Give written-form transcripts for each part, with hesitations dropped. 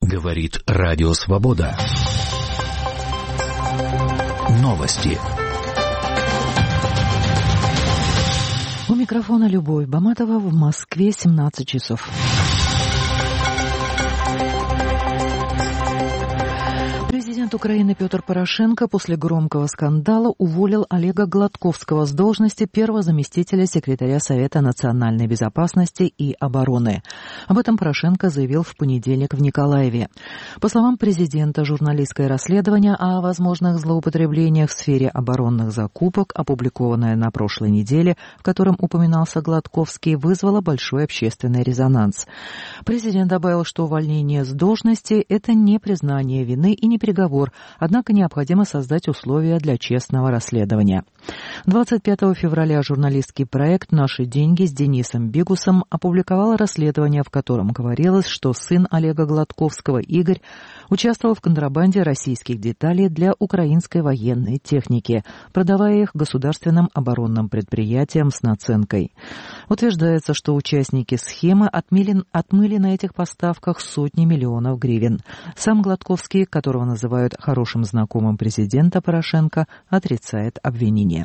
Говорит Радио Свобода. Новости. У микрофона Любовь Баматова, в Москве 17 часов. Президент Украины Петр Порошенко после громкого скандала уволил Олега Гладковского с должности первого заместителя секретаря Совета национальной безопасности и обороны. Об этом Порошенко заявил в понедельник в Николаеве. По словам президента, журналистское расследование о возможных злоупотреблениях в сфере оборонных закупок, опубликованное на прошлой неделе, в котором упоминался Гладковский, вызвало большой общественный резонанс. Президент добавил, что увольнение с должности – это не признание вины и не переговор, однако необходимо создать условия для честного расследования. 25 февраля журналистский проект «Наши деньги» с Денисом Бигусом опубликовал расследование, в котором говорилось, что сын Олега Гладковского, Игорь, участвовал в контрабанде российских деталей для украинской военной техники, продавая их государственным оборонным предприятиям с наценкой. Утверждается, что участники схемы отмыли на этих поставках сотни миллионов гривен. Сам Гладковский, которого называют хорошим знакомым президента Порошенко, отрицает обвинение.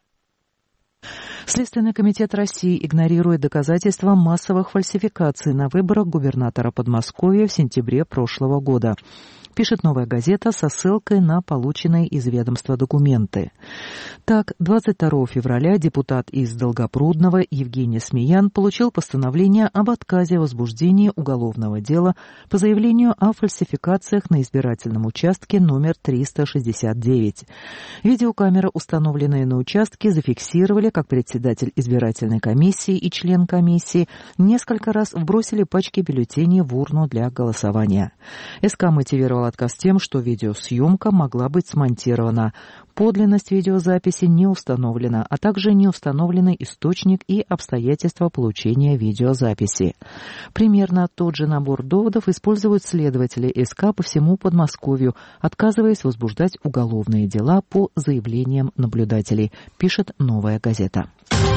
Следственный комитет России игнорирует доказательства массовых фальсификаций на выборах губернатора Подмосковья в сентябре прошлого года. Пишет «Новая газета» со ссылкой на полученные из ведомства документы. Так, 22 февраля депутат из Долгопрудного Евгений Смеян получил постановление об отказе в возбуждении уголовного дела по заявлению о фальсификациях на избирательном участке номер 369. Видеокамеры, установленные на участке, зафиксировали, как председатель избирательной комиссии и член комиссии несколько раз вбросили пачки бюллетеней в урну для голосования. СК мотивировал отказ тем, что видеосъемка могла быть смонтирована. Подлинность видеозаписи не установлена, а также не установлены источник и обстоятельства получения видеозаписи. Примерно тот же набор доводов используют следователи СК по всему Подмосковью, отказываясь возбуждать уголовные дела по заявлениям наблюдателей, пишет «Новая газета».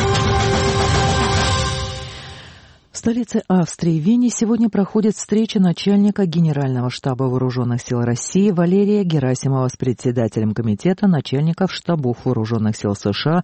В столице Австрии, Вене, сегодня проходит встреча начальника Генерального штаба Вооруженных сил России Валерия Герасимова с председателем комитета начальников штабов Вооруженных сил США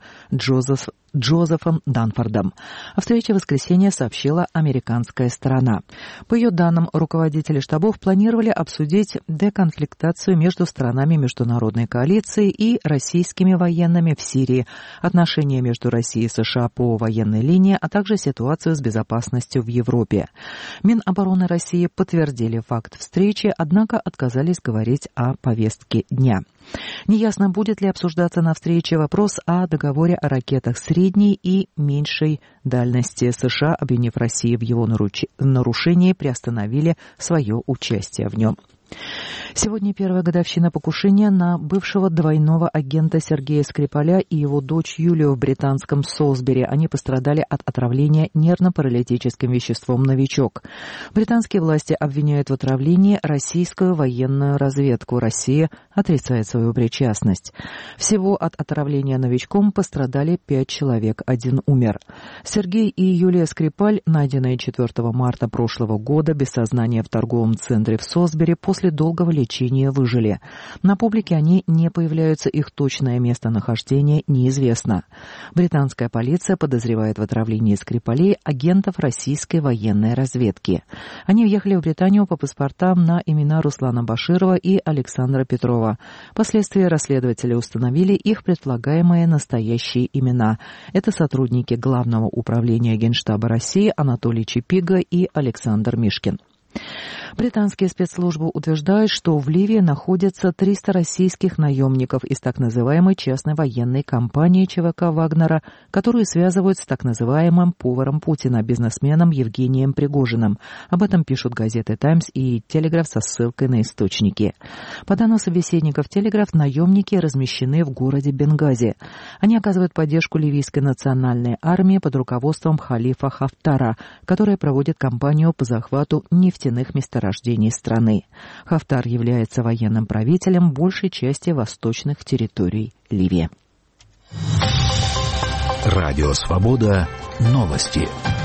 Джозефом Данфордом. О встрече в воскресенье сообщила американская сторона. По ее данным, руководители штабов планировали обсудить деконфликтацию между сторонами международной коалиции и российскими военными в Сирии, отношения между Россией и США по военной линии, а также ситуацию с безопасностью в Европе. Минобороны России подтвердили факт встречи, однако отказались говорить о повестке дня. Неясно, будет ли обсуждаться на встрече вопрос о договоре о ракетах средней и меньшей дальности. США, обвинив Россию в его нарушении, приостановили свое участие в нем. Сегодня первая годовщина покушения на бывшего двойного агента Сергея Скрипаля и его дочь Юлию в британском Солсбери. Они пострадали от отравления нервно-паралитическим веществом «Новичок». Британские власти обвиняют в отравлении российскую военную разведку. Россия отрицает свою причастность. Всего от отравления «Новичком» пострадали 5 человек, 1 умер. Сергей и Юлия Скрипаль, найденные 4 марта прошлого года без сознания в торговом центре в Солсбери, после долгого лечения выжили. На публике они не появляются, их точное местонахождение неизвестно. Британская полиция подозревает в отравлении Скрипалей агентов российской военной разведки. Они въехали в Британию по паспортам на имена Руслана Баширова и Александра Петрова. Впоследствии расследователи установили их предполагаемые настоящие имена. Это сотрудники Главного управления Генштаба России Анатолий Чепига и Александр Мишкин. Британские спецслужбы утверждают, что в Ливии находятся 300 российских наемников из так называемой частной военной компании ЧВК «Вагнера», которую связывают с так называемым поваром Путина, бизнесменом Евгением Пригожиным. Об этом пишут газеты «Таймс» и «Телеграф» со ссылкой на источники. По данным собеседников «Телеграф», наемники размещены в городе Бенгази. Они оказывают поддержку ливийской национальной армии под руководством халифа Хафтара, которая проводит кампанию по захвату нефтяных месторождений страны. Хафтар является военным правителем большей части восточных территорий Ливии. Радио Свобода. Новости.